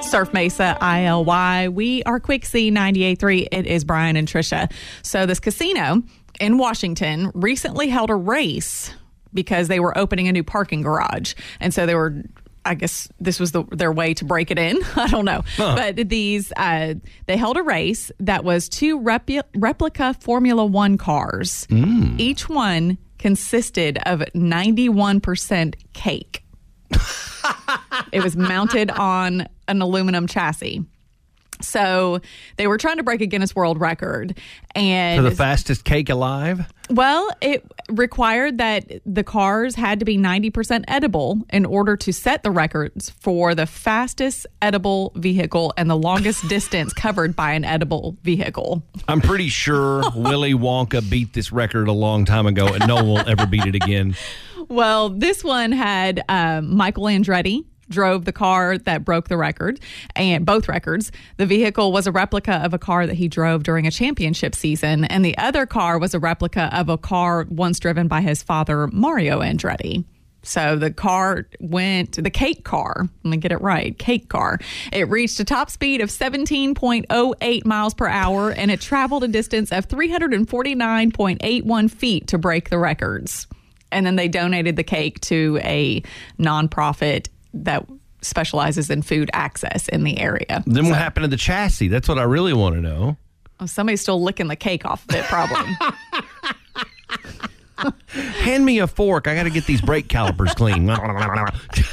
Surf Mesa, ILY. We are Quick C 98.3. It is Brian and Trisha. So this casino in Washington recently held a race because they were opening a new parking garage. And so they were, I guess this was their way to break it in. I don't know. But they held a race that was two replica Formula One cars. Each one consisted of 91% cake. It was mounted on an aluminum chassis. So they were trying to break a Guinness World Record. And for the fastest cake alive? Well, it required that the cars had to be 90% edible in order to set the records for the fastest edible vehicle and the longest distance covered by an edible vehicle. I'm pretty sure Willy Wonka beat this record a long time ago, and no one will ever beat it again. Well, this one had Michael Andretti drove the car that broke the record, and both records. The vehicle was a replica of a car that he drove during a championship season, and the other car was a replica of a car once driven by his father, Mario Andretti. So the cake car, let me get it right, cake car. It reached a top speed of 17.08 miles per hour, and it traveled a distance of 349.81 feet to break the records. And then they donated the cake to a nonprofit that specializes in food access in the area. Then what happened to the chassis? That's what I really want to know. Well, somebody's still licking the cake off of it, probably. Hand me a fork. I got to get these brake calipers clean.